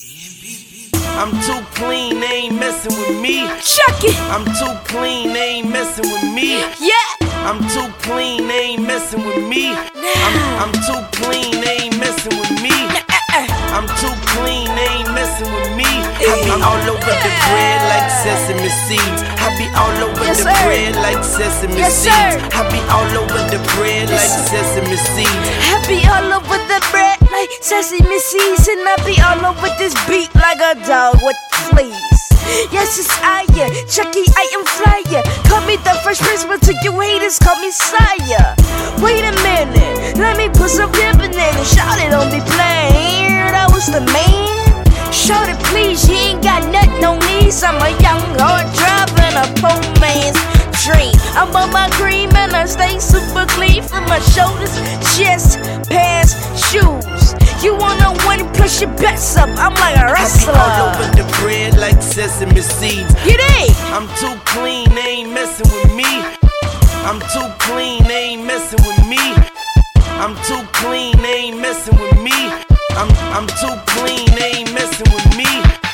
I'm too clean, they ain't messing with me. Check it. I'm too clean, they ain't messing with me. Yeah. I'm too clean, they ain't messing with me. I'm too clean, they ain't messing with me. I'm too clean, they ain't messing with me. I be all over the bread like sesame seeds. I be all over the bread like sesame seeds. I be all over the bread like sesame seeds. I be all over the bread like sesame seeds, and I be all over this beat like a dog with fleas. Yes, it's I, Chucky, I am flyer. Call me the Fresh Prince, but to you haters, call me Sire. Wait a minute, let me put some pimpin' in it. Shout it, don't be playing, that was the man. Shout it, please, you ain't got nothing, no knees. I'm a young hard driving a poor man's dream. I'm on my cream and I stay super clean from my shoulders, chest, pants, shoes. You wanna win, push your bets up, I'm like a wrestler. I be all over the bread like sesame seeds. You dig? I'm too clean, they ain't messing with me. I'm too clean, they ain't messing with me. I'm too clean, they ain't messing with me. I'm too clean, they ain't messing with me.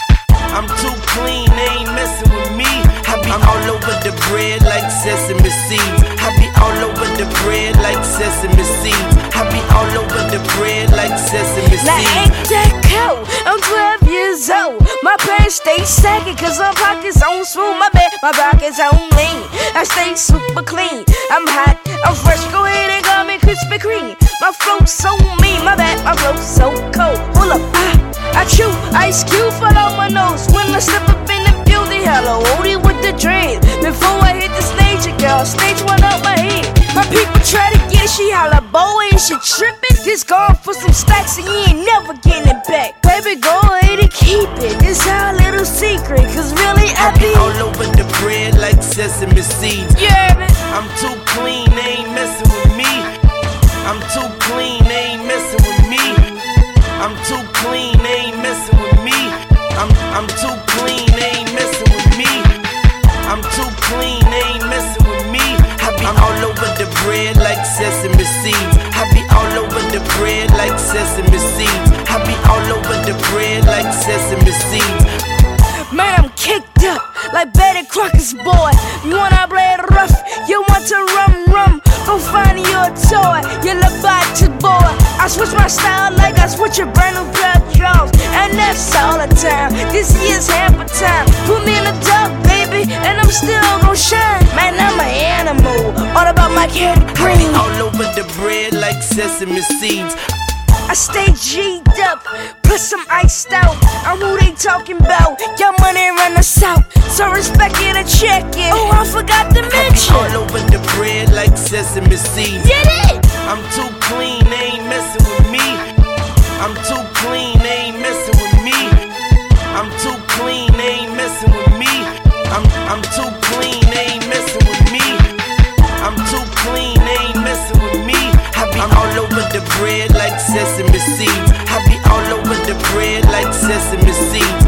I'm too clean, they ain't messing with me. I be all over the bread like sesame seeds. I be all over the bread like sesame seeds. I be all over the bread like sesame seeds. Now ain't that cold? I'm 12 years old. My pants stay sagging cause my pockets on smooth. My bed, my pockets on lean. I stay super clean. I'm hot, I'm fresh. Go ahead and call me Krispy Kreme. My flow's so mean, my bad, my flow's so cold. Hold up, I chew Ice Cube fall on my nose when I step up in the building. Hello, Odie with the dread. Before I hit the stage, girl, stage one up my head. My people try to get it, she holla, boy, and she trippin'. Just going for some stacks and you ain't never getting it back. Baby, go ahead and keep it. This our little secret, cause really I be all over the bread like sesame seeds. Yeah, man. I'm too clean, they ain't messing with me. I'm too clean, they ain't messing with me. I'm too clean, they ain't messing with me. I'm too clean, they ain't messing with me. I'm too clean, they ain't messing with me. I be all over the bread like sesame seeds. I be all over the bread like sesame seeds. I be all over the bread like sesame seeds. Man, I'm kicked up like Betty Crocker's boy. You wanna play it rough? You want to rum? Go find you a toy. You look back to boy. I switch my style like I switch a brand new pair of drawers, and that's all the time. This year's half a time. Put me in a dog, baby, and I'm still gon' shine. Man, I'm an animal, all about my candy green. All over the bread like sesame seeds. I stay G'd up, plus I'm iced out. I'm who they talking about. Your money run us out, so respect it and check it. Oh, I forgot to mention. All over the bread like sesame seeds. Get it? I'm too clean, they ain't messing with me. I'm too clean, they ain't messing with me. I'm too clean, they ain't messing with me. I'm too clean, they ain't messing with me. I'm too clean, they ain't messing with me. I be all over the bread like sesame seeds. I be all over the bread like sesame seeds.